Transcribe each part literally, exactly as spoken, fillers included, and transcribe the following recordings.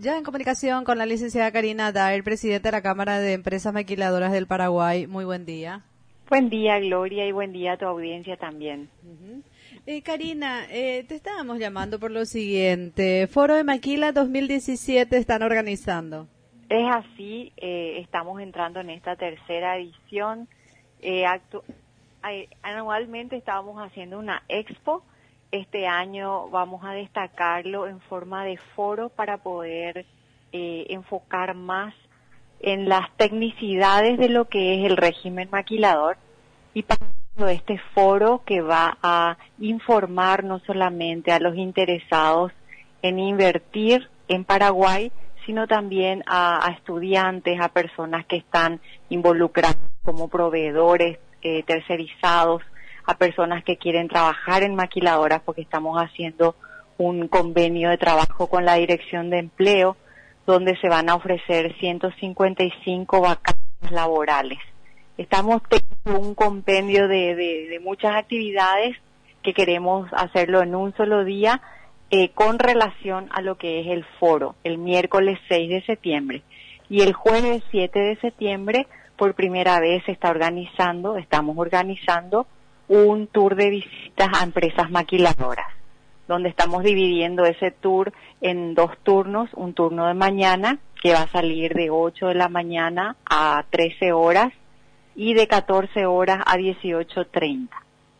Ya en comunicación con la licenciada Karina Daer, presidenta de la Cámara de Empresas Maquiladoras del Paraguay. Muy buen día. Buen día, Gloria, y buen día a tu audiencia también. Uh-huh. eh, Karina, eh, te estábamos llamando por lo siguiente. Foro de Maquila dos mil diecisiete están organizando. Es así, eh, estamos entrando en esta tercera edición. Eh, actu- eh, anualmente estábamos haciendo una expo. Este año vamos a destacarlo en forma de foro para poder eh, enfocar más en las tecnicidades de lo que es el régimen maquilador y para este foro que va a informar no solamente a los interesados en invertir en Paraguay, sino también a, a estudiantes, a personas que están involucradas como proveedores eh, tercerizados, a personas que quieren trabajar en maquiladoras, porque estamos haciendo un convenio de trabajo con la Dirección de Empleo, donde se van a ofrecer ciento cincuenta y cinco vacantes laborales. Estamos teniendo un compendio de, de, de muchas actividades que queremos hacerlo en un solo día eh, con relación a lo que es el foro, el miércoles seis de septiembre. Y el jueves siete de septiembre, por primera vez, se está organizando, estamos organizando un tour de visitas a empresas maquiladoras, donde estamos dividiendo ese tour en dos turnos, un turno de mañana que va a salir de ocho de la mañana a trece horas y de catorce horas a dieciocho treinta.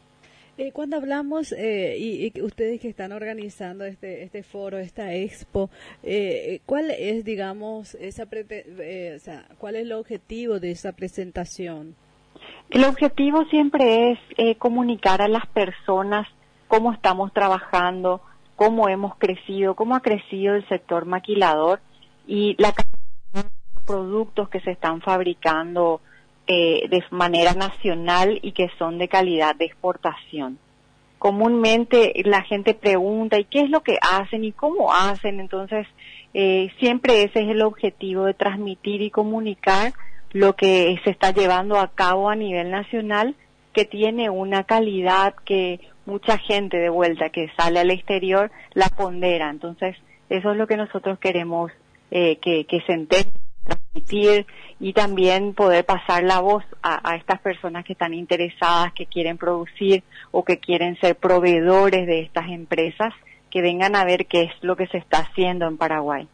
Eh, cuando hablamos, eh, y, y ustedes que están organizando este este foro, esta expo, eh, ¿cuál es, digamos, esa pre eh, o sea, cuál es el objetivo de esa presentación? El objetivo siempre es eh, comunicar a las personas cómo estamos trabajando, cómo hemos crecido, cómo ha crecido el sector maquilador y la cantidad de productos que se están fabricando eh, de manera nacional y que son de calidad de exportación. Comúnmente la gente pregunta, ¿y qué es lo que hacen y cómo hacen? Entonces, eh, siempre ese es el objetivo de transmitir y comunicar lo que se está llevando a cabo a nivel nacional, que tiene una calidad que mucha gente de vuelta que sale al exterior la pondera. Entonces, eso es lo que nosotros queremos eh, que, que se entere, transmitir y también poder pasar la voz a, a estas personas que están interesadas, que quieren producir o que quieren ser proveedores de estas empresas, que vengan a ver qué es lo que se está haciendo en Paraguay.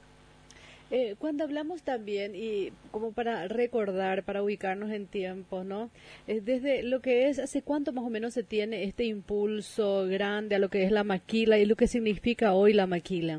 Eh, cuando hablamos también, y como para recordar, para ubicarnos en tiempos, ¿no? Eh, desde lo que es, ¿hace cuánto más o menos se tiene este impulso grande a lo que es la maquila y lo que significa hoy la maquila?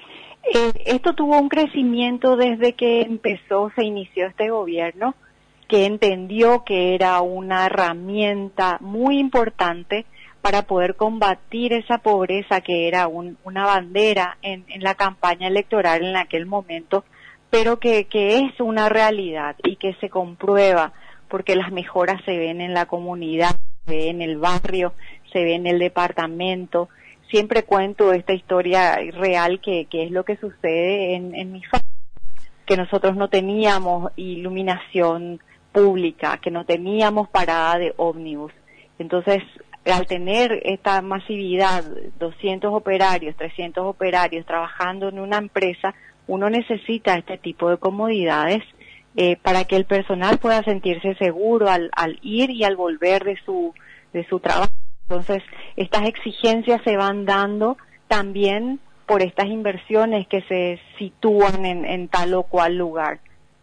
Eh, esto tuvo un crecimiento desde que empezó, se inició este gobierno, que entendió que era una herramienta muy importante para poder combatir esa pobreza que era un, una bandera en, en la campaña electoral en aquel momento, pero que, que es una realidad y que se comprueba porque las mejoras se ven en la comunidad, se ven en el barrio, se ven en el departamento. Siempre cuento esta historia real que, que es lo que sucede en, en mi familia, que nosotros no teníamos iluminación pública, que no teníamos parada de ómnibus. Entonces, al tener esta masividad, doscientos operarios, trescientos operarios trabajando en una empresa, uno necesita este tipo de comodidades eh, para que el personal pueda sentirse seguro al, al ir y al volver de su, de su trabajo. Entonces, estas exigencias se van dando también por estas inversiones que se sitúan en, en tal o cual lugar.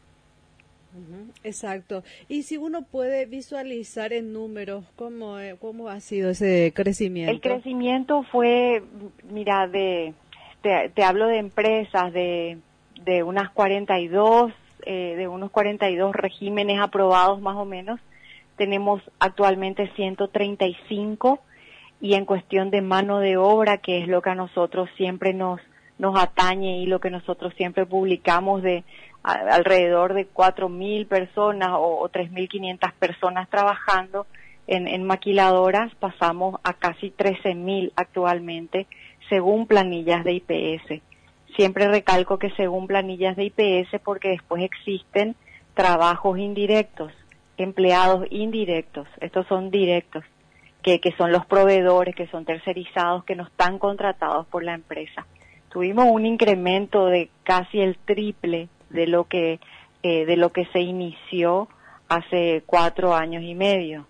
Uh-huh, exacto. Y si uno puede visualizar en números, ¿cómo, cómo ha sido ese crecimiento? El crecimiento fue, mira, de te, te hablo de empresas, de, de unas cuarenta y dos, eh, de unos cuarenta y dos regímenes aprobados más o menos. Tenemos actualmente ciento treinta y cinco y en cuestión de mano de obra, que es lo que a nosotros siempre nos, nos atañe y lo que nosotros siempre publicamos de a, alrededor de cuatro mil personas o, o tres mil quinientas personas trabajando en, en maquiladoras, pasamos a casi trece mil actualmente según planillas de I P S. Siempre recalco que según planillas de I P S porque después existen trabajos indirectos, empleados indirectos, estos son directos, que, que son los proveedores, que son tercerizados, que no están contratados por la empresa. tuvimos un incremento de casi el triple de lo que eh, de lo que se inició hace cuatro años y medio.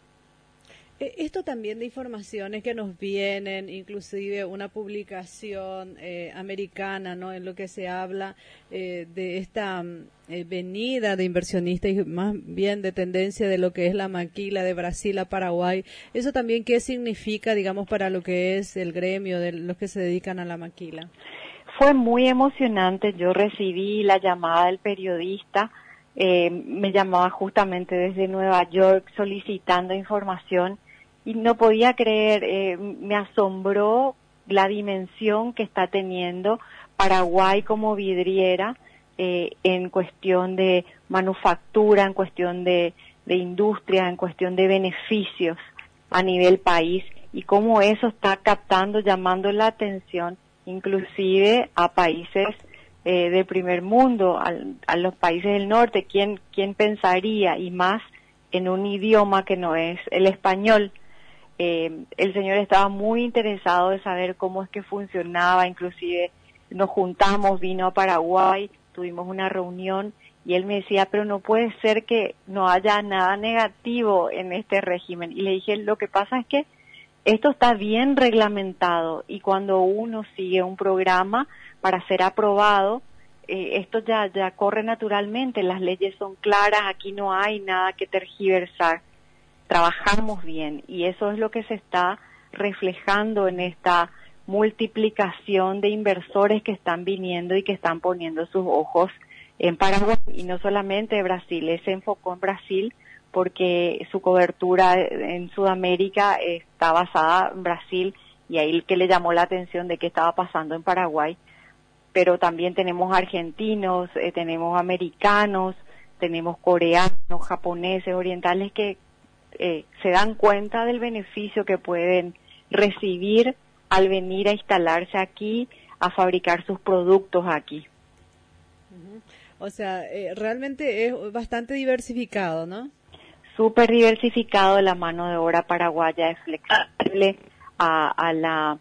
Esto también de informaciones que nos vienen, inclusive una publicación eh, americana, ¿no? En lo que se habla eh, de esta eh, venida de inversionistas y más bien de tendencia de lo que es la maquila de Brasil a Paraguay. ¿Eso también qué significa, digamos, para lo que es el gremio de los que se dedican a la maquila? Fue muy emocionante. Yo recibí la llamada del periodista, eh, me llamaba justamente desde Nueva York solicitando información. Y no podía creer, eh, me asombró la dimensión que está teniendo Paraguay como vidriera eh, en cuestión de manufactura, en cuestión de, de industria, en cuestión de beneficios a nivel país y cómo eso está captando, llamando la atención inclusive a países eh, de primer mundo, a, a los países del norte. ¿Quién, quién pensaría? Y más en un idioma que no es el español. Eh, el señor estaba muy interesado de saber cómo es que funcionaba, inclusive nos juntamos, vino a Paraguay, tuvimos una reunión y él me decía, pero no puede ser que no haya nada negativo en este régimen. Y le dije, lo que pasa es que esto está bien reglamentado y cuando uno sigue un programa para ser aprobado, eh, esto ya, ya corre naturalmente, las leyes son claras, aquí no hay nada que tergiversar. Trabajamos bien y eso es lo que se está reflejando en esta multiplicación de inversores que están viniendo y que están poniendo sus ojos en Paraguay y no solamente Brasil. Él se enfocó en Brasil porque su cobertura en Sudamérica está basada en Brasil y ahí que le llamó la atención de qué estaba pasando en Paraguay. Pero también tenemos argentinos, eh, tenemos americanos, tenemos coreanos, japoneses, orientales que Eh, se dan cuenta del beneficio que pueden recibir al venir a instalarse aquí, a fabricar sus productos aquí. Uh-huh. O sea, eh, realmente es bastante diversificado, ¿no? Súper diversificado, la mano de obra paraguaya es flexible a, a la,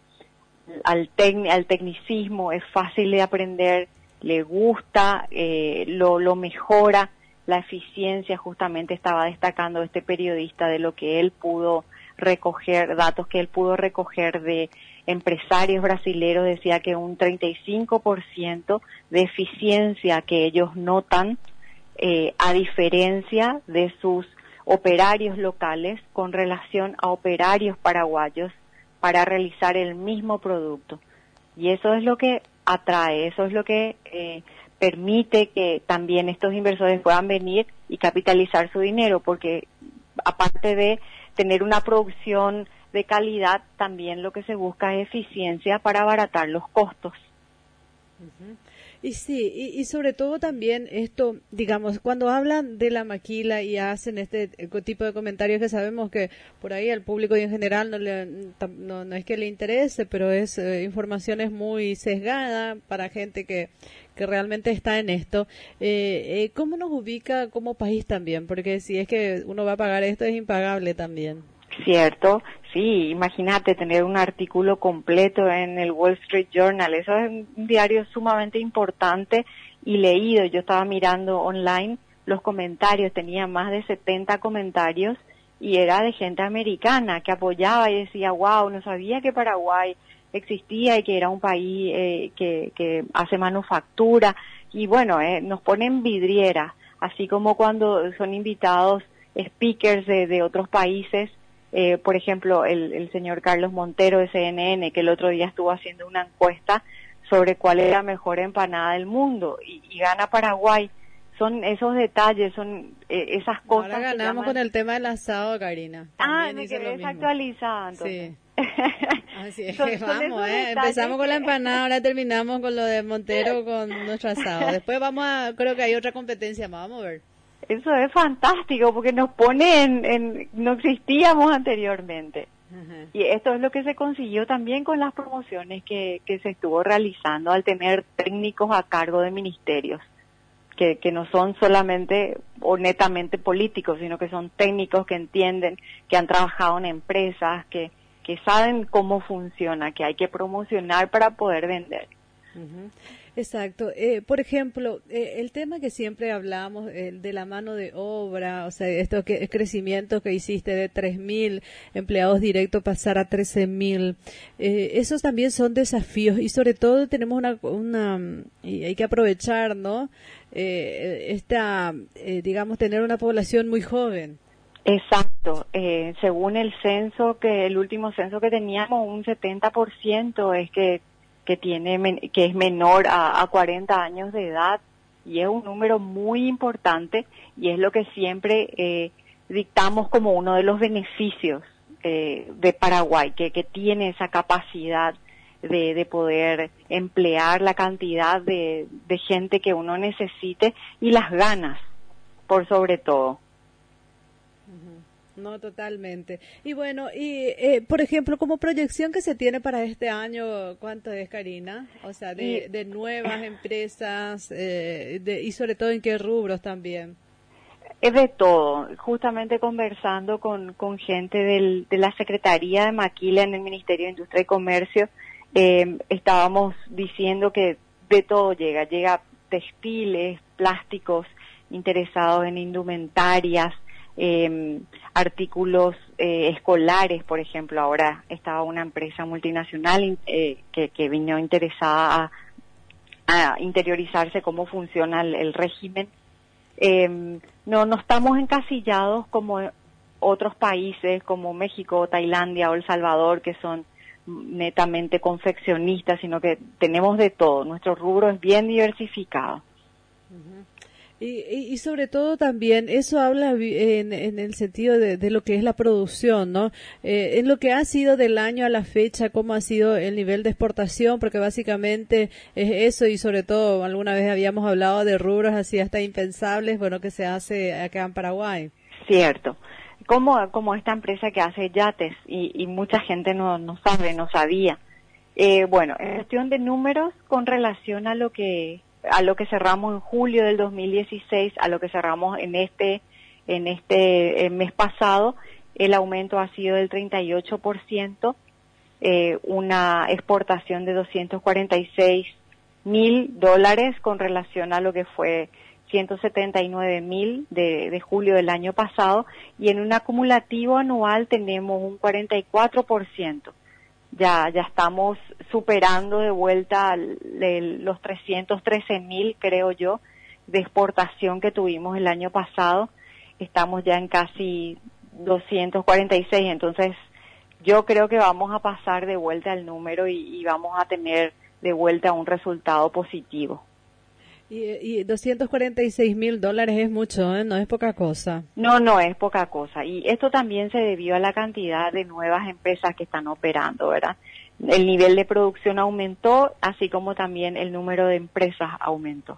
al, tec, al tecnicismo, es fácil de aprender, le gusta, eh, lo, lo mejora. La eficiencia, justamente estaba destacando este periodista de lo que él pudo recoger, datos que él pudo recoger de empresarios brasileños, decía que un treinta y cinco por ciento de eficiencia que ellos notan, eh, a diferencia de sus operarios locales con relación a operarios paraguayos para realizar el mismo producto. Y eso es lo que atrae, eso es lo que eh, permite que también estos inversores puedan venir y capitalizar su dinero, porque aparte de tener una producción de calidad, también lo que se busca es eficiencia para abaratar los costos. Uh-huh. Y sí, y, y sobre todo también esto, digamos, cuando hablan de la maquila y hacen este tipo de comentarios que sabemos que por ahí al público y en general no, le, no, no es que le interese, pero es eh, información es muy sesgada para gente que, que realmente está en esto. Eh, eh, ¿Cómo nos ubica como país también? Porque si es que uno va a pagar esto es impagable también. Cierto, sí, imagínate tener un artículo completo en el Wall Street Journal, eso es un diario sumamente importante y leído. Yo estaba mirando online los comentarios, tenía más de setenta comentarios y era de gente americana que apoyaba y decía, wow, no sabía que Paraguay existía y que era un país eh, que, que hace manufactura y bueno, eh, nos ponen vidrieras, así como cuando son invitados speakers de, de otros países. Eh, por ejemplo, el, el señor Carlos Montero de C N N, que el otro día estuvo haciendo una encuesta sobre cuál es la mejor empanada del mundo y, y gana Paraguay. Son esos detalles, son eh, esas cosas. Ahora ganamos llaman... con el tema del asado, Karina. Ah, me quedé desactualizada entonces. Sí. Así es, son, que son vamos, eh. Empezamos con que... la empanada, ahora terminamos con lo de Montero con nuestro asado. Después vamos a, creo que hay otra competencia más, vamos a ver. Eso es fantástico porque nos pone en, en no existíamos anteriormente. Uh-huh. Y esto es lo que se consiguió también con las promociones que, que se estuvo realizando al tener técnicos a cargo de ministerios, que, que no son solamente o netamente políticos, sino que son técnicos que entienden, que han trabajado en empresas, que, que saben cómo funciona, que hay que promocionar para poder vender. Uh-huh. Exacto. Eh, por ejemplo, eh, el tema que siempre hablamos eh, de la mano de obra, o sea, esto que el crecimiento que hiciste de tres mil empleados directos pasar a trece mil, eh, esos también son desafíos y sobre todo tenemos una, una y hay que aprovechar, ¿no? Eh, esta, eh, digamos, tener una población muy joven. Exacto. Eh, según el censo, que el último censo que teníamos, un setenta por ciento es que que tiene que es menor a, a cuarenta años de edad, y es un número muy importante y es lo que siempre eh, dictamos como uno de los beneficios eh, de Paraguay, que, que tiene esa capacidad de, de poder emplear la cantidad de, de gente que uno necesite y las ganas, por sobre todo. No, totalmente. Y bueno, y eh, por ejemplo, como proyección que se tiene para este año, ¿cuánto es, Karina? O sea, de, de nuevas empresas eh, de, y sobre todo en qué rubros también. Es de todo. Justamente conversando con, con gente del, de la Secretaría de Maquila en el Ministerio de Industria y Comercio, eh, estábamos diciendo que de todo llega. Llega textiles, plásticos, interesados en indumentarias, Eh, artículos eh, escolares, por ejemplo. Ahora estaba una empresa multinacional eh, que, que vino interesada a, a interiorizarse cómo funciona el, el régimen. Eh, no, no estamos encasillados como otros países como México, Tailandia o El Salvador, que son netamente confeccionistas, sino que tenemos de todo. Nuestro rubro es bien diversificado. Uh-huh. Y, y, y sobre todo también eso habla en, en el sentido de, de lo que es la producción, ¿no? Eh, en lo que ha sido del año a la fecha, cómo ha sido el nivel de exportación, porque básicamente es eso, y sobre todo alguna vez habíamos hablado de rubros así hasta impensables, bueno, que se hace acá en Paraguay. Cierto. Como, como esta empresa que hace yates y, y mucha gente no, no sabe, no sabía. Eh, bueno, en cuestión de números con relación a lo que a lo que cerramos en julio del dos mil dieciséis, a lo que cerramos en este en este eh, mes pasado, el aumento ha sido del treinta y ocho por ciento, eh, una exportación de doscientos cuarenta y seis mil dólares con relación a lo que fue ciento setenta y nueve mil de, de julio del año pasado, y en un acumulativo anual tenemos un cuarenta y cuatro por ciento. Ya, ya estamos superando de vuelta el, los trescientos trece mil, creo yo, de exportación que tuvimos el año pasado. Estamos ya en casi doscientos cuarenta y seis, entonces yo creo que vamos a pasar de vuelta el número y, y vamos a tener de vuelta un resultado positivo. Y, y doscientos cuarenta y seis mil dólares es mucho, ¿eh? No es poca cosa. No, no es poca cosa. Y esto también se debió a la cantidad de nuevas empresas que están operando, ¿verdad? El nivel de producción aumentó, así como también el número de empresas aumentó.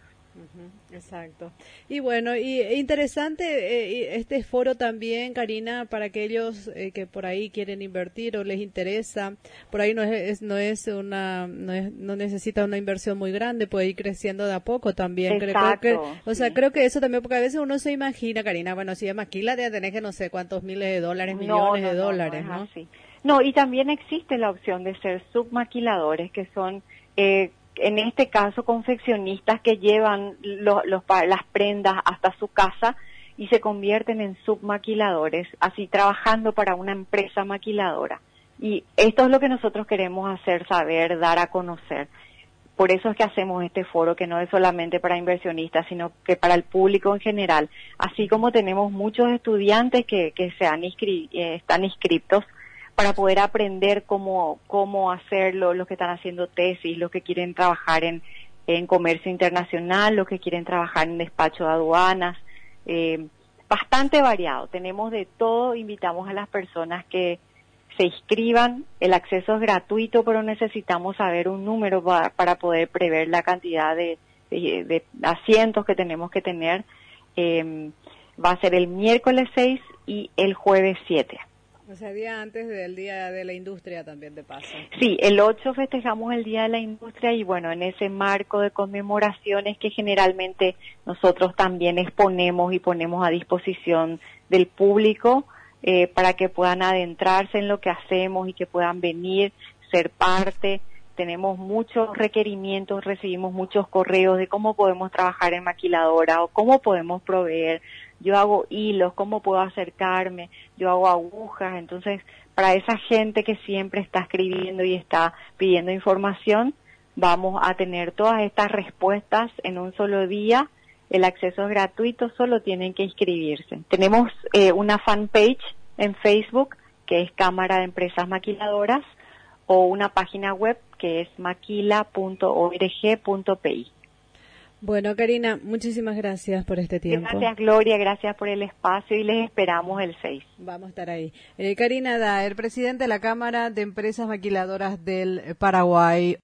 Uh-huh, exacto. Y bueno, y interesante eh, este foro también, Karina, para aquellos eh, que por ahí quieren invertir o les interesa. Por ahí no es, no es una, no, es, no necesita una inversión muy grande, puede ir creciendo de a poco también. Exacto, creo que, o sea, sí. creo que eso también, porque a veces uno se imagina, Karina, bueno, si es maquila, debe tener que no sé cuántos miles de dólares, millones no, no, de no, dólares, no, ¿no? es así. No, y también existe la opción de ser submaquiladores, que son eh, en este caso confeccionistas que llevan lo, los, las prendas hasta su casa y se convierten en submaquiladores, así trabajando para una empresa maquiladora. Y esto es lo que nosotros queremos hacer saber, dar a conocer. Por eso es que hacemos este foro, que no es solamente para inversionistas, sino que para el público en general. Así como tenemos muchos estudiantes que, que se han inscri- eh, están inscritos para poder aprender cómo, cómo hacerlo, los que están haciendo tesis, los que quieren trabajar en, en comercio internacional, los que quieren trabajar en despacho de aduanas, eh, bastante variado. Tenemos de todo, invitamos a las personas que se inscriban, el acceso es gratuito, pero necesitamos saber un número para, para poder prever la cantidad de, de, de asientos que tenemos que tener. Eh, va a ser el miércoles seis y el jueves siete. O sea, día antes del Día de la Industria también de paso. Sí, el ocho festejamos el Día de la Industria y bueno, en ese marco de conmemoraciones que generalmente nosotros también exponemos y ponemos a disposición del público eh, para que puedan adentrarse en lo que hacemos y que puedan venir, ser parte tenemos muchos requerimientos, recibimos muchos correos de cómo podemos trabajar en maquiladora o cómo podemos proveer. Yo hago hilos, cómo puedo acercarme, yo hago agujas. Entonces, para esa gente que siempre está escribiendo y está pidiendo información, vamos a tener todas estas respuestas en un solo día. El acceso es gratuito, solo tienen que inscribirse. Tenemos eh, una fanpage en Facebook, que es Cámara de Empresas Maquiladoras, o una página web que es maquila punto org punto pi. Bueno, Karina, muchísimas gracias por este tiempo. Gracias, Gloria, gracias por el espacio y les esperamos el seis. Vamos a estar ahí. Eh, Karina Daer, presidenta de la Cámara de Empresas Maquiladoras del Paraguay.